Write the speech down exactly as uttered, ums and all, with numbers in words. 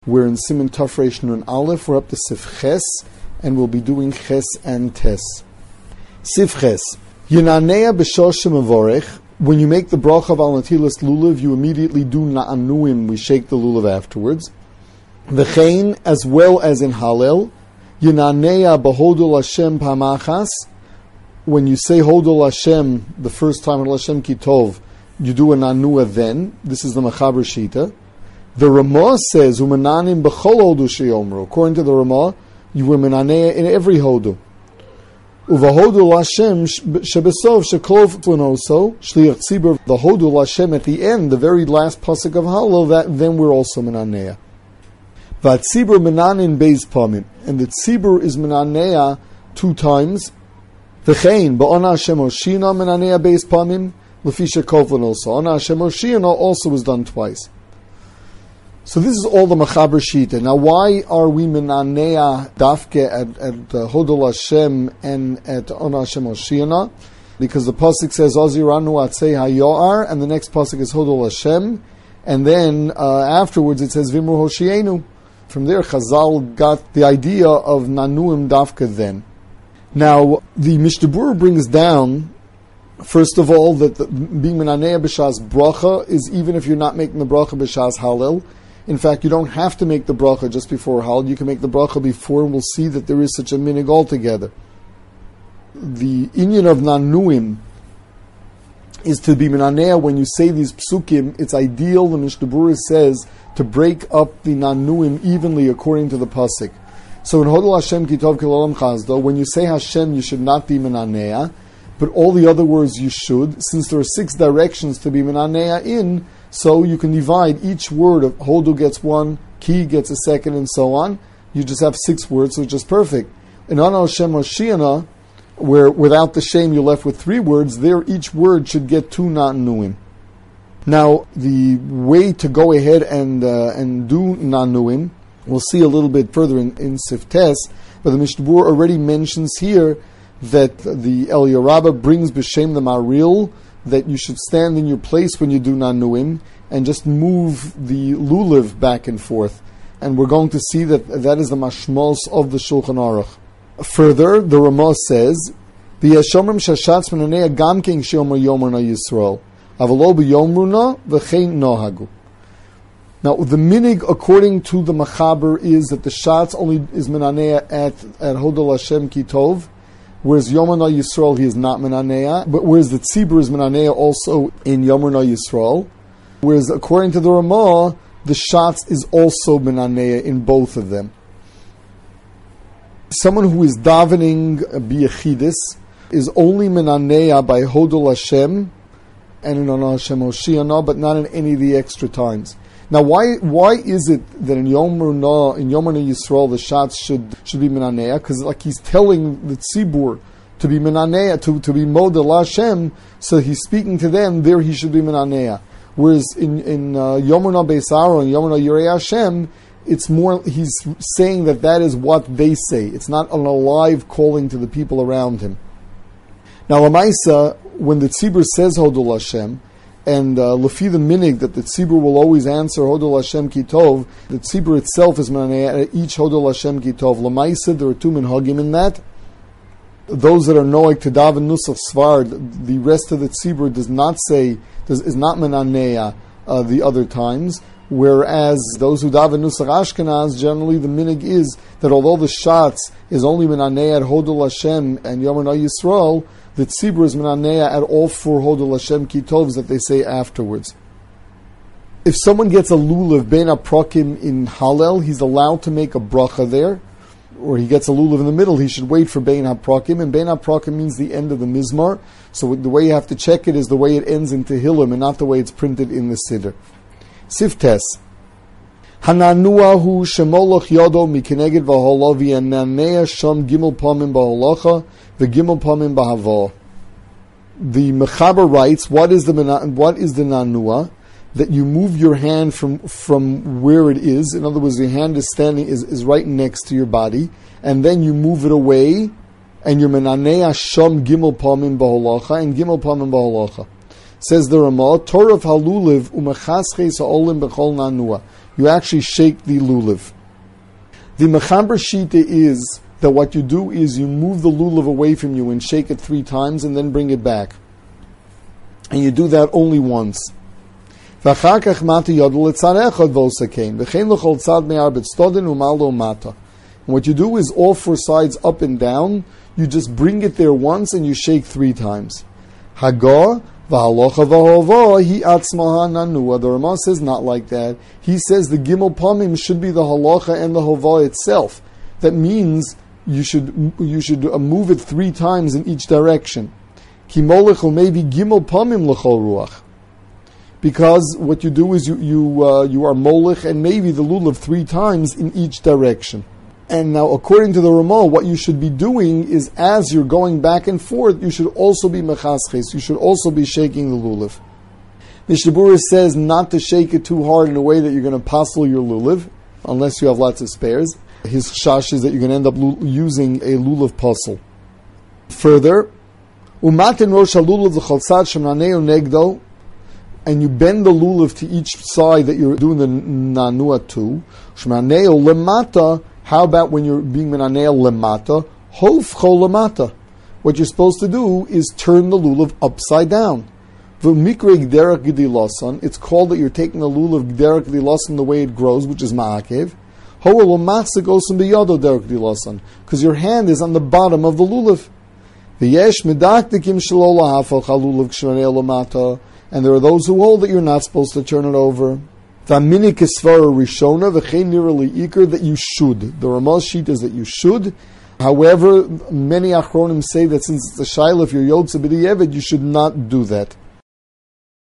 We're in Siman Taf Reish Nun Aleph. We're up to Sif Ches, and we'll be doing Ches and Tes. Sif Ches. Yinanea b'shosh mevorech. When you make the bracha of al natilas lulav, you immediately do na'anuim. We shake the lulav afterwards. V'chein, as well as in Hallel. Yinanea b'hodol Hashem pamachas. When you say hodol Hashem the first time, hodol Hashem kitov, you do a nanua then. This is the Mechaber Shita. The Ramah says, "Umananim b'chol hodu sheyomru." According to the Ramah, you were menaneh in every hodu. Uvahodu l'Hashem shebesov sheklov planoso shliach tzibur. The hodu l'Hashem at the end, the very last pasuk of Hallel, that then we're also menaneh. V'atzibur menanin beis pamim, and the tzibur is menaneh two times. V'chein ba'ona Hashem oshina menaneh beis pamim l'fi sheklov planoso. Ona Hashem oshina also was done twice. So this is all the Mechaber Shita. Now, why are we menanea dafke at, at uh, Hodol Hashem and at Ona Hashem Oshiana? Because the pasuk says Oziranu Atzei Hayoar, and the next pasuk is Hodol Hashem, and then uh, afterwards it says Vimru Hoshienu. From there, Chazal got the idea of Nanuim dafke then. Now, the Mishnah Berurah brings down, first of all, that the, being menanea b'shas bracha is even if you're not making the bracha b'shas Hallel. In fact, you don't have to make the bracha just before Hallel. You can make the bracha before, and we'll see that there is such a minig altogether. The inyan of nanuim is to be menanea when you say these psukim. It's ideal, the Mishnah Berurah says, to break up the nanuim evenly according to the pasuk. So in Hodol Hashem kitov kilolam chazdo, when you say Hashem, you should not be menanea, but all the other words you should. Since there are six directions to be menanea in, so you can divide each word of Hodu gets one, Ki gets a second, and so on. You just have six words, which is perfect. In Ana Hashem Hoshiana, where without the shame you're left with three words, there each word should get two nanuim. Now, the way to go ahead and uh, and do nanuim, we'll see a little bit further in, in Siftes, but the Mishnah Berurah already mentions here that the Eliyahu Rabbah brings b'shem the Maril, that you should stand in your place when you do nanuim and just move the lulav back and forth. And we're going to see that that is the mashmos of the Shulchan Aruch. Further, the Ramah says, the Yeshomrim shashatz menanea gam king sheomer yomer na Yisrael avalo b'yomruna v'chein nohagu. Now, the minig, according to the Mechaber, is that the shatz only is menanea at, at Hodol Hashem kitov, whereas Yomer Na Yisrael, he is not Menanea, but whereas the Tzibur is Menanea also in Yomer Na Yisrael, whereas according to the Ramah, the Shatz is also Menanea in both of them. Someone who is davening biyachidis is only Menanea by Hodol Hashem and in Ona Hashem Hoshiana, but not in any of the extra times. Now, why why is it that in Yomer Na in Yomer Na Yisrael the Shatz should should be Menanea? Because like he's telling the Tzibur to be Menanea, to, to be Model Hashem, so he's speaking to them, there he should be Menanea. Whereas in, in uh, Yomer Na Beis Aaron, Yomer Na Yirei Hashem, it's more, he's saying that that is what they say. It's not an alive calling to the people around him. Now, Lamaisa, when the Tzibur says Hodol Hashem, and uh, lefi the minig that the tzibur will always answer Hodol Hashem kitov, the tzibur itself is menanea at each Hodol Hashem kitov. Lamaisa, there are two minhagim in that. Those that are noig to daven nusach svard, the rest of the tzibur does not say, does, is not menanea uh, the other times. Whereas those who daven nusach Ashkenaz, generally the minig is that although the shatz is only menanea at Hodol Hashem and Yomer Na Yisrael, the tzibur is menanea at all four Hodol Hashem kitovs that they say afterwards. If someone gets a lulav bein haprakim in Hallel, he's allowed to make a bracha there, or he gets a lulav in the middle, he should wait for bein haprakim, and bein haprakim means the end of the mizmar, so the way you have to check it is the way it ends in Tehillim and not the way it's printed in the Siddur. Siftes. Hananua hu shemolach yodo mikeneged v'holo v'yananea sham gimel pamim b'holacha v'gimel pamim b'havo. The Mechaber writes, what is the what is the nanua? That you move your hand from from where it is. In other words, your hand is standing is, is right next to your body, and then you move it away, and you're menanea sham gimel pamim b'holacha and gimel pamim b'holacha. Says the Ramah, Torah of Haluliv umachasches ha'olim b'chol nanua. you actually shake the lulav. The mechaber shita is that what you do is you move the lulav away from you and shake it three times and then bring it back. And you do that only once. And what you do is all four sides up and down, you just bring it there once and you shake three times. Hagah v'halocha v'hova hi atzmaha nanua. The Ramah says not like that. He says the gimel pamim should be the halacha and the hova itself. That means you should you should move it three times in each direction. Ki molech maybe gimel pamim l'chol ruach. Because what you do is you you uh, you are molech and maybe the lulav three times in each direction. And now, according to the Ramah, what you should be doing is, as you're going back and forth, you should also be mechasches. You should also be shaking the lulav. Mishnah Berurah says not to shake it too hard in a way that you're going to passel your lulav, unless you have lots of spares. His chash is that you're going to end up lu- using a lulav passel. Further, umatin rosh halulav l'chaltzad shemnaneu negdo, and you bend the lulav to each side that you're doing the nanua to. Shemnaneu lemata. How about when you're being menaneo lemata? Hofcho lemata. What you're supposed to do is turn the lulav upside down. V'mikre gderach gedilasan. It's called that you're taking the lulav gderach gedilasan the way it grows, which is ma'akev. Ho lemasa gosim biyado derach gedilasan, because your hand is on the bottom of the lulav. V'yesh medaktikim shelo lahafal chalulav k'shmaneo lemata. And there are those who hold that you're not supposed to turn it over. V'aminik isvara rishona v'chein nirali ikar, that you should. The Ramah's sheet is that you should. However, many achronim say that since it's a shaila, if you're yotze b'di'evet, you should not do that.